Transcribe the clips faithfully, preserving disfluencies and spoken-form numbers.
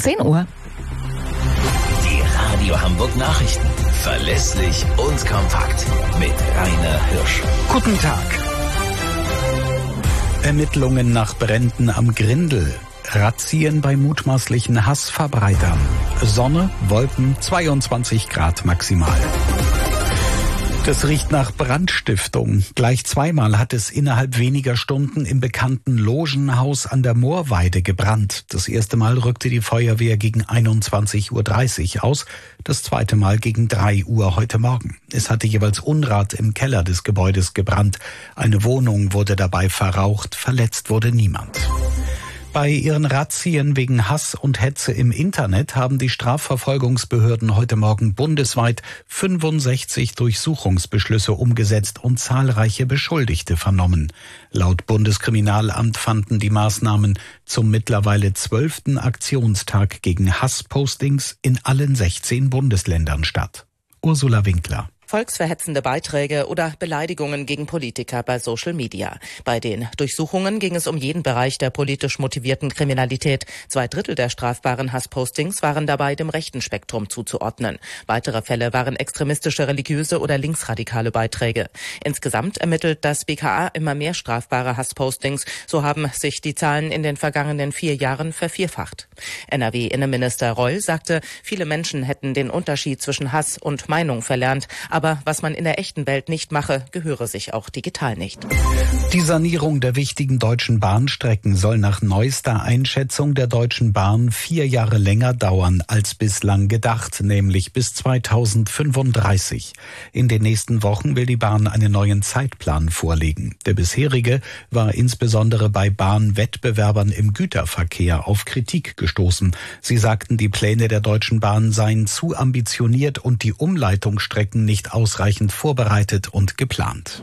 zehn Uhr. Die Radio Hamburg Nachrichten. Verlässlich und kompakt. Mit Rainer Hirsch. Guten Tag. Ermittlungen nach Bränden am Grindel. Razzien bei mutmaßlichen Hassverbreitern. Sonne, Wolken, zweiundzwanzig Grad maximal. Das riecht nach Brandstiftung. Gleich zweimal hat es innerhalb weniger Stunden im bekannten Logenhaus an der Moorweide gebrannt. Das erste Mal rückte die Feuerwehr gegen einundzwanzig Uhr dreißig aus, das zweite Mal gegen drei Uhr heute Morgen. Es hatte jeweils Unrat im Keller des Gebäudes gebrannt. Eine Wohnung wurde dabei verraucht, verletzt wurde niemand. Bei ihren Razzien wegen Hass und Hetze im Internet haben die Strafverfolgungsbehörden heute Morgen bundesweit fünfundsechzig Durchsuchungsbeschlüsse umgesetzt und zahlreiche Beschuldigte vernommen. Laut Bundeskriminalamt fanden die Maßnahmen zum mittlerweile zwölften Aktionstag gegen Hasspostings in allen sechzehn Bundesländern statt. Ursula Winkler. Volksverhetzende Beiträge oder Beleidigungen gegen Politiker bei Social Media. Bei den Durchsuchungen ging es um jeden Bereich der politisch motivierten Kriminalität. Zwei Drittel der strafbaren Hasspostings waren dabei dem rechten Spektrum zuzuordnen. Weitere Fälle waren extremistische, religiöse oder linksradikale Beiträge. Insgesamt ermittelt das B K A immer mehr strafbare Hasspostings. So haben sich die Zahlen in den vergangenen vier Jahren vervierfacht. N R W-Innenminister Reul sagte, viele Menschen hätten den Unterschied zwischen Hass und Meinung verlernt. Aber was man in der echten Welt nicht mache, gehöre sich auch digital nicht. Die Sanierung der wichtigen deutschen Bahnstrecken soll nach neuester Einschätzung der Deutschen Bahn vier Jahre länger dauern als bislang gedacht, nämlich bis zweitausendfünfunddreißig. In den nächsten Wochen will die Bahn einen neuen Zeitplan vorlegen. Der bisherige war insbesondere bei Bahnwettbewerbern im Güterverkehr auf Kritik gestoßen. Sie sagten, die Pläne der Deutschen Bahn seien zu ambitioniert und die Umleitungsstrecken nicht ausreichend vorbereitet und geplant.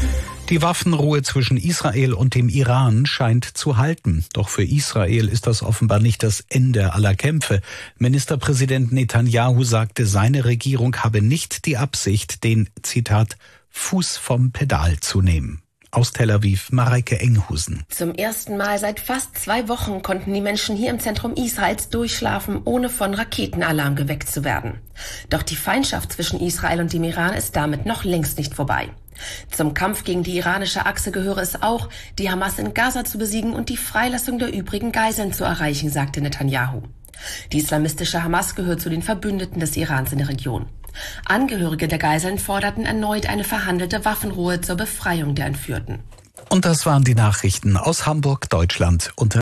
Die Waffenruhe zwischen Israel und dem Iran scheint zu halten. Doch für Israel ist das offenbar nicht das Ende aller Kämpfe. Ministerpräsident Netanyahu sagte, seine Regierung habe nicht die Absicht, den, Zitat, Fuß vom Pedal zu nehmen. Aus Tel Aviv, Mareike Enghusen. Zum ersten Mal seit fast zwei Wochen konnten die Menschen hier im Zentrum Israels durchschlafen, ohne von Raketenalarm geweckt zu werden. Doch die Feindschaft zwischen Israel und dem Iran ist damit noch längst nicht vorbei. Zum Kampf gegen die iranische Achse gehöre es auch, die Hamas in Gaza zu besiegen und die Freilassung der übrigen Geiseln zu erreichen, sagte Netanyahu. Die islamistische Hamas gehört zu den Verbündeten des Irans in der Region. Angehörige der Geiseln forderten erneut eine verhandelte Waffenruhe zur Befreiung der Entführten. Und das waren die Nachrichten aus Hamburg, Deutschland und